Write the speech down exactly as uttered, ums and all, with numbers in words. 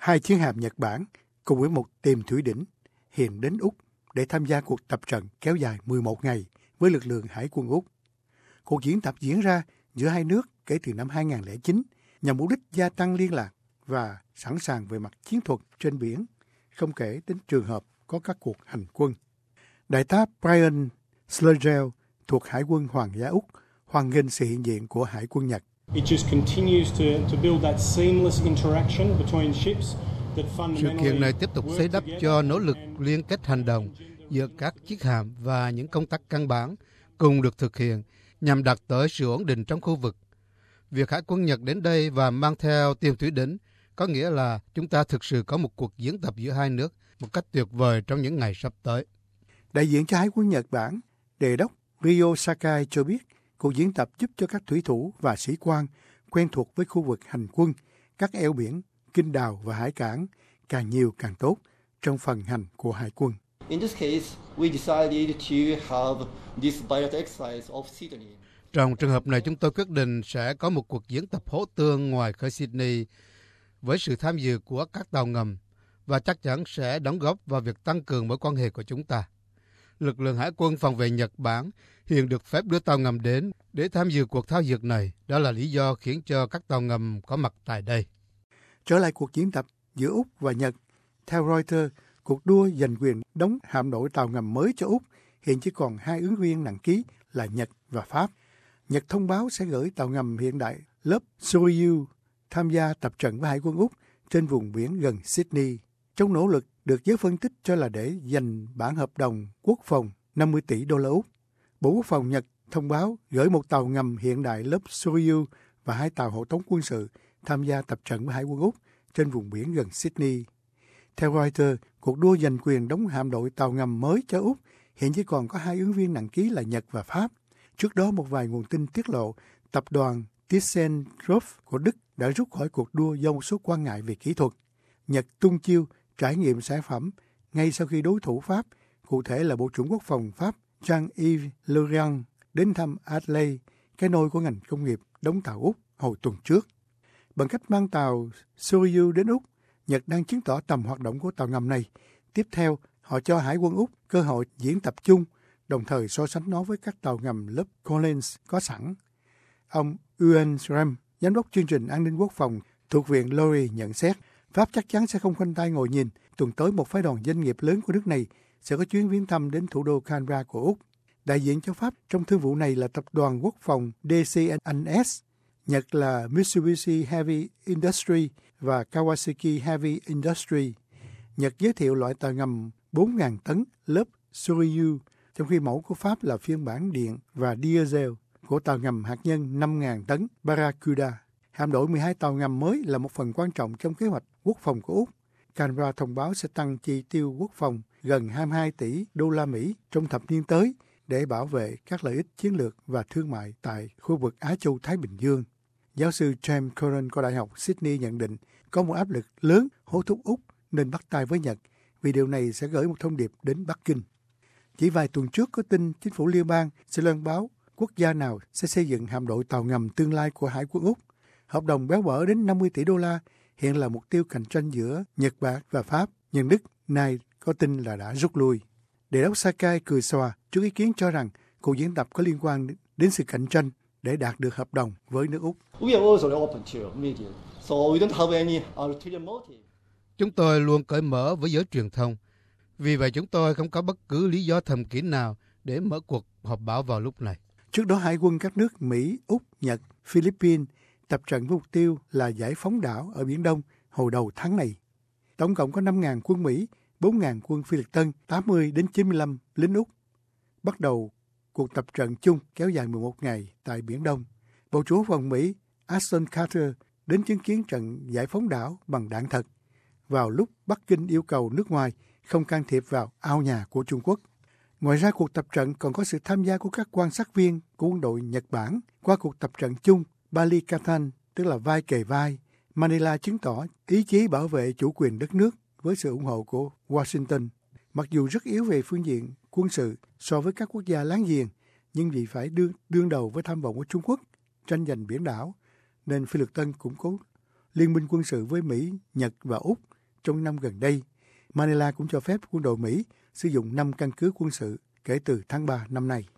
hai chiến hạm Nhật Bản cùng với một tiềm thủy đỉnh hiện đến Úc để tham gia cuộc tập trận kéo dài mười một ngày với lực lượng Hải quân Úc. Cuộc diễn tập diễn ra giữa hai nước kể từ năm hai không không chín nhằm mục đích gia tăng liên lạc và sẵn sàng về mặt chiến thuật trên biển, không kể đến trường hợp có các cuộc hành quân. Đại tá Brian Slagel thuộc Hải quân Hoàng gia Úc hoan nghênh sự hiện diện của Hải quân Nhật. Sự kiện này tiếp tục xây đắp cho nỗ lực liên kết hành động giữa các chiếc hạm và những công tác căn bản cùng được thực hiện nhằm đạt tới sự ổn định trong khu vực. Việc Hải quân Nhật đến đây và mang theo tiềm thủy đỉnh có nghĩa là chúng ta thực sự có một cuộc diễn tập giữa hai nước một cách tuyệt vời trong những ngày sắp tới. Đại diện cho Hải quân Nhật Bản, Đề đốc Ryo Sakai cho biết cuộc diễn tập giúp cho các thủy thủ và sĩ quan quen thuộc với khu vực hành quân, các eo biển, kinh đào và hải cảng càng nhiều càng tốt trong phần hành của Hải quân. In this case, we decided to have this pilot exercise off Sydney. Trong trường hợp này, chúng tôi quyết định sẽ có một cuộc diễn tập hỗ tương ngoài khơi Sydney với sự tham dự của các tàu ngầm và chắc chắn sẽ đóng góp vào việc tăng cường mối quan hệ của chúng ta. Lực lượng Hải quân phòng vệ Nhật Bản hiện được phép đưa tàu ngầm đến để tham dự cuộc thao dượt này. Đó là lý do khiến cho các tàu ngầm có mặt tại đây. Trở lại cuộc diễn tập giữa Úc và Nhật, theo Reuters, cuộc đua giành quyền đóng hạm đội tàu ngầm mới cho Úc hiện chỉ còn hai ứng viên nặng ký là Nhật và Pháp. Nhật thông báo sẽ gửi tàu ngầm hiện đại lớp Soryu tham gia tập trận với Hải quân Úc trên vùng biển gần Sydney, trong nỗ lực được giới phân tích cho là để giành bản hợp đồng quốc phòng năm mươi tỷ đô la Úc. Bộ Quốc phòng Nhật thông báo gửi một tàu ngầm hiện đại lớp Soryu và hai tàu hộ tống quân sự tham gia tập trận với Hải quân Úc trên vùng biển gần Sydney. Theo Reuters, cuộc đua giành quyền đóng hạm đội tàu ngầm mới cho Úc hiện chỉ còn có hai ứng viên nặng ký là Nhật và Pháp. Trước đó, một vài nguồn tin tiết lộ tập đoàn ThyssenKrupp của Đức đã rút khỏi cuộc đua do một số quan ngại về kỹ thuật. Nhật tung chiêu trải nghiệm sản phẩm ngay sau khi đối thủ Pháp, cụ thể là Bộ trưởng Quốc phòng Pháp Jean-Yves Le Drian, đến thăm Adelaide, cái nôi của ngành công nghiệp đóng tàu Úc hồi tuần trước. Bằng cách mang tàu Soryu đến Úc, Nhật đang chứng tỏ tầm hoạt động của tàu ngầm này. Tiếp theo, họ cho Hải quân Úc cơ hội diễn tập chung, đồng thời so sánh nó với các tàu ngầm lớp Collins có sẵn. Ông Ewan Schramm, giám đốc chương trình an ninh quốc phòng thuộc Viện Laurie nhận xét, Pháp chắc chắn sẽ không khoanh tay ngồi nhìn. Tuần tới, một phái đoàn doanh nghiệp lớn của nước này sẽ có chuyến viếng thăm đến thủ đô Canberra của Úc. Đại diện cho Pháp trong thương vụ này là tập đoàn quốc phòng đê xê en ét, Nhật là Mitsubishi Heavy Industry và Kawasaki Heavy Industry. Nhật giới thiệu loại tàu ngầm bốn nghìn tấn lớp Soryu, trong khi mẫu của Pháp là phiên bản điện và diesel của tàu ngầm hạt nhân năm nghìn tấn Barracuda. Hạm đội mười hai tàu ngầm mới là một phần quan trọng trong kế hoạch quốc phòng của Úc. Canberra thông báo sẽ tăng chi tiêu quốc phòng gần hai mươi hai tỷ đô la Mỹ trong thập niên tới để bảo vệ các lợi ích chiến lược và thương mại tại khu vực Á Châu Thái Bình Dương. Giáo sư James Curran của Đại học Sydney nhận định có một áp lực lớn hối thúc Úc nên bắt tay với Nhật vì điều này sẽ gửi một thông điệp đến Bắc Kinh. Chỉ vài tuần trước có tin chính phủ liên bang sẽ loan báo quốc gia nào sẽ xây dựng hạm đội tàu ngầm tương lai của Hải quân Úc. Hợp đồng béo bở đến năm mươi tỷ đô la hiện là mục tiêu cạnh tranh giữa Nhật Bản và Pháp, nhưng Đức nay có tin là đã rút lui. Đề đốc Sakai cười xòa trước ý kiến cho rằng cuộc diễn tập có liên quan đến sự cạnh tranh để đạt được hợp đồng với nước Úc. Chúng tôi luôn cởi mở với giới truyền thông. Vì vậy chúng tôi không có bất cứ lý do thầm kín nào để mở cuộc họp báo vào lúc này. Trước đó, Hải quân các nước Mỹ, Úc, Nhật, Philippines tập trận với mục tiêu là giải phóng đảo ở Biển Đông hồi đầu tháng này. Tổng cộng có năm nghìn quân Mỹ, bốn nghìn quân Phi Lip Tân, tám mươi đến chín mươi lăm lính Úc. Bắt đầu cuộc tập trận chung kéo dài mười một ngày tại Biển Đông. Bộ trưởng Quốc phòng Mỹ Ashton Carter đến chứng kiến trận giải phóng đảo bằng đạn thật vào lúc Bắc Kinh yêu cầu nước ngoài không can thiệp vào ao nhà của Trung Quốc. Ngoài ra, cuộc tập trận còn có sự tham gia của các quan sát viên của quân đội Nhật Bản. Qua cuộc tập trận chung Balikatan, tức là vai kề vai, Manila chứng tỏ ý chí bảo vệ chủ quyền đất nước với sự ủng hộ của Washington. Mặc dù rất yếu về phương diện quân sự so với các quốc gia láng giềng, nhưng vì phải đương, đương đầu với tham vọng của Trung Quốc tranh giành biển đảo, nên Phi Lip Tân củng cố liên minh quân sự với Mỹ, Nhật và Úc trong năm gần đây. Manila cũng cho phép quân đội Mỹ sử dụng năm căn cứ quân sự kể từ tháng ba năm nay.